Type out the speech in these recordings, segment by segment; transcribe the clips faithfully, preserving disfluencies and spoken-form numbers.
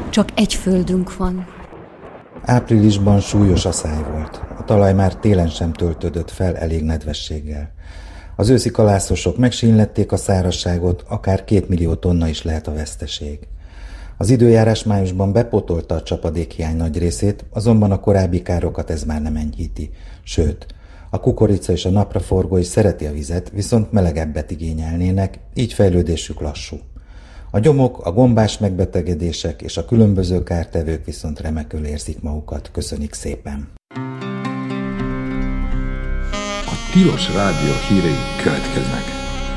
Csak egy földünk van. Áprilisban súlyos aszály volt. A talaj már télen sem töltődött fel elég nedvességgel. Az őszi kalászosok megsínlették a szárazságot, akár két millió tonna is lehet a veszteség. Az időjárás májusban bepótolta a csapadékhiány nagy részét, azonban a korábbi károkat ez már nem enyhíti. Sőt, a kukorica és a napraforgó is szereti a vizet, viszont melegebbet igényelnének, így fejlődésük lassú. A gyomok, a gombás megbetegedések és a különböző kártevők viszont remekül érzik magukat. Köszönik szépen! A Tilos Rádió hírei következnek.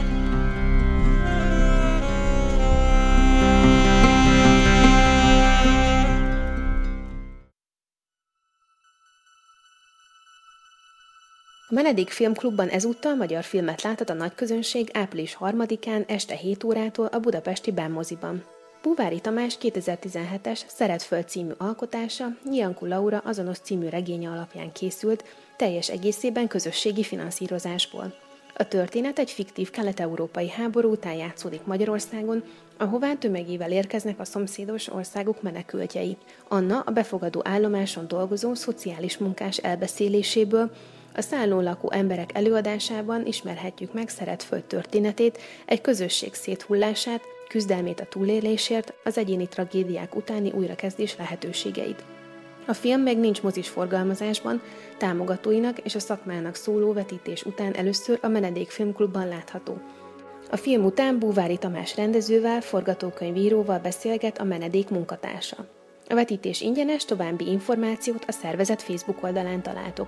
A Menedék Filmklubban ezúttal magyar filmet láthat a nagyközönség április harmadikán este hét órától a budapesti Bánmoziban. Búvári Tamás kétezer-tizenhetes Szeretföld című alkotása Nyiankú Laura azonos című regénye alapján készült, teljes egészében közösségi finanszírozásból. A történet egy fiktív kelet-európai háború után játszódik Magyarországon, ahová tömegével érkeznek a szomszédos országok menekültjei. Anna, a befogadó állomáson dolgozó szociális munkás elbeszéléséből, a szállón lakó emberek előadásában ismerhetjük meg Szeretföld történetét, egy közösség széthullását, küzdelmét a túlélésért, az egyéni tragédiák utáni újrakezdés lehetőségeit. A film még nincs mozis forgalmazásban, támogatóinak és a szakmának szóló vetítés után először a Menedék Filmklubban látható. A film után Búvári Tamás rendezővel, forgatókönyvíróval beszélget a Menedék munkatársa. A vetítés ingyenes, további információt a szervezet Facebook oldalán találtok.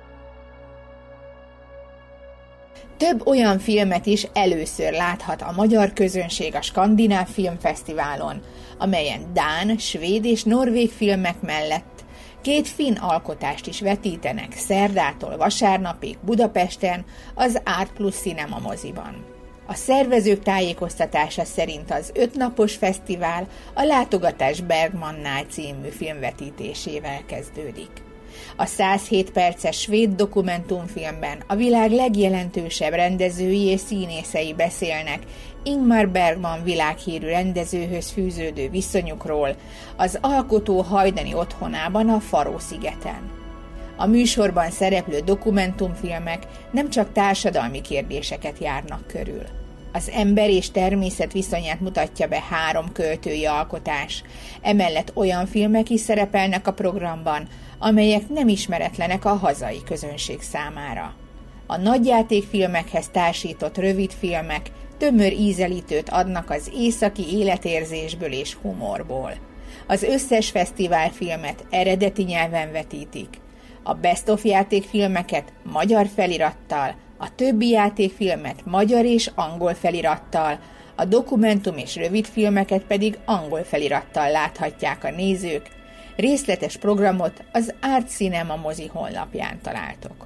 Több olyan filmet is először láthat a magyar közönség a Skandináv Filmfesztiválon, amelyen dán, svéd és norvég filmek mellett két finn alkotást is vetítenek szerdától vasárnapig Budapesten az Art Plus Cinema moziban. A szervezők tájékoztatása szerint az ötnapos fesztivál a Látogatás Bergmannál című filmvetítésével kezdődik. A százhét perces svéd dokumentumfilmben a világ legjelentősebb rendezői és színészei beszélnek Ingmar Bergman világhírű rendezőhöz fűződő viszonyukról az alkotó hajdani otthonában a Faroe-szigeten. A műsorban szereplő dokumentumfilmek nem csak társadalmi kérdéseket járnak körül. Az ember és természet viszonyát mutatja be három költői alkotás, emellett olyan filmek is szerepelnek a programban, amelyek nem ismeretlenek a hazai közönség számára. A nagyjátékfilmekhez társított rövidfilmek tömör ízelítőt adnak az északi életérzésből és humorból. Az összes fesztiválfilmet eredeti nyelven vetítik. A best-of játékfilmeket magyar felirattal, a többi játékfilmet magyar és angol felirattal, a dokumentum és rövidfilmeket pedig angol felirattal láthatják a nézők. Részletes programot az Art Cinema mozi honlapján találtok.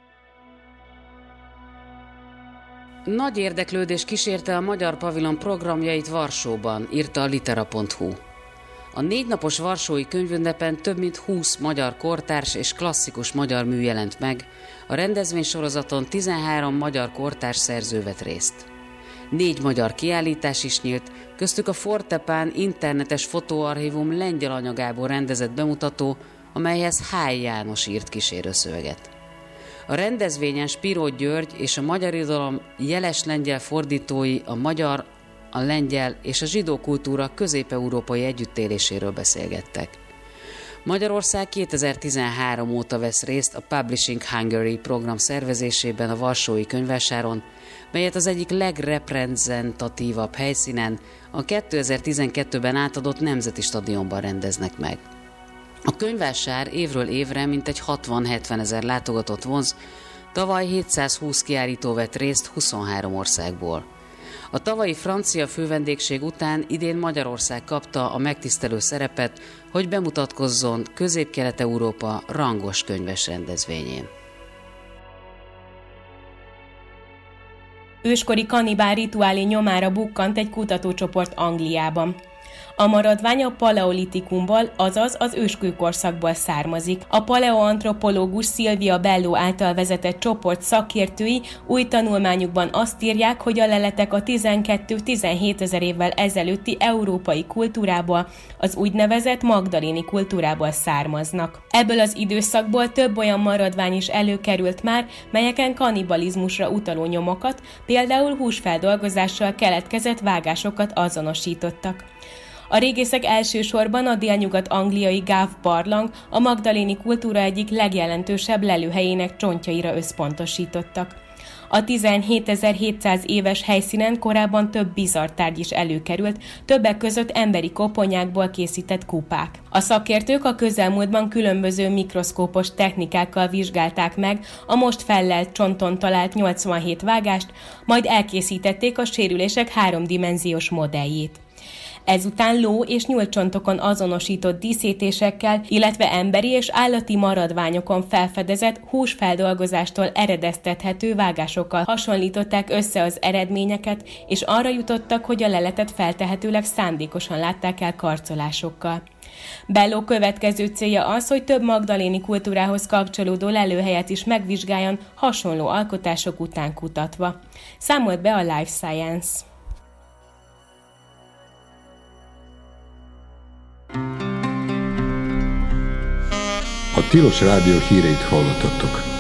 Nagy érdeklődés kísérte a Magyar Pavilon programjait Varsóban, írta a litera pont hu. A négy napos varsói könyvünnepen több mint húsz magyar kortárs és klasszikus magyar mű jelent meg, a rendezvénysorozaton tizenhárom magyar kortárs szerző vett részt. Négy magyar kiállítás is nyílt, köztük a Fortepán internetes fotóarchívum lengyel anyagából rendezett bemutató, amelyhez Háj János írt kísérőszöveget. A rendezvényen Spiró György és a magyar irodalom jeles lengyel fordítói a magyar, a lengyel és a zsidó kultúra közép-európai együttéléséről beszélgettek. Magyarország kétezer-tizenhárom óta vesz részt a Publishing Hungary program szervezésében a Varsói Könyvvásáron, melyet az egyik legreprezentatívabb helyszínen, a kétezer-tizenkettőben átadott Nemzeti Stadionban rendeznek meg. A könyvvásár évről évre mintegy hatvan-hetven ezer látogatót vonz, tavaly hétszázhúsz kiállító vett részt huszonhárom országból. A tavalyi francia fővendégség után idén Magyarország kapta a megtisztelő szerepet, hogy bemutatkozzon Közép-Kelet-Európa rangos könyves rendezvényén. Őskori kannibál rituálé nyomára bukkant egy kutatócsoport Angliában. A maradvány a paleolitikumból, azaz az őskőkorszakból származik. A paleoantropológus Silvia Bello által vezetett csoport szakértői új tanulmányukban azt írják, hogy a leletek a tizenkét-tizenhét ezer évvel ezelőtti európai kultúrából, az úgynevezett magdaléni kultúrából származnak. Ebből az időszakból több olyan maradvány is előkerült már, melyeken kannibalizmusra utaló nyomokat, például húsfeldolgozással keletkezett vágásokat azonosítottak. A régészek elsősorban a délnyugat-angliai Gaff barlang, a magdaléni kultúra egyik legjelentősebb lelőhelyének csontjaira összpontosítottak. A tizenhétezer-hétszáz éves helyszínen korábban több bizarr tárgy is előkerült, többek között emberi koponyákból készített kupák. A szakértők a közelmúltban különböző mikroszkópos technikákkal vizsgálták meg a most fellelt csonton talált nyolcvanhét vágást, majd elkészítették a sérülések háromdimenziós modelljét. Ezután ló- és nyúlcsontokon azonosított díszítésekkel, illetve emberi és állati maradványokon felfedezett húsfeldolgozástól eredeztethető vágásokkal hasonlították össze az eredményeket, és arra jutottak, hogy a leletet feltehetőleg szándékosan látták el karcolásokkal. Bello következő célja az, hogy több magdaléni kultúrához kapcsolódó lelőhelyet is megvizsgáljon hasonló alkotások után kutatva. Számolt be a Life Science. A Tilos Rádió híreit hallottattok.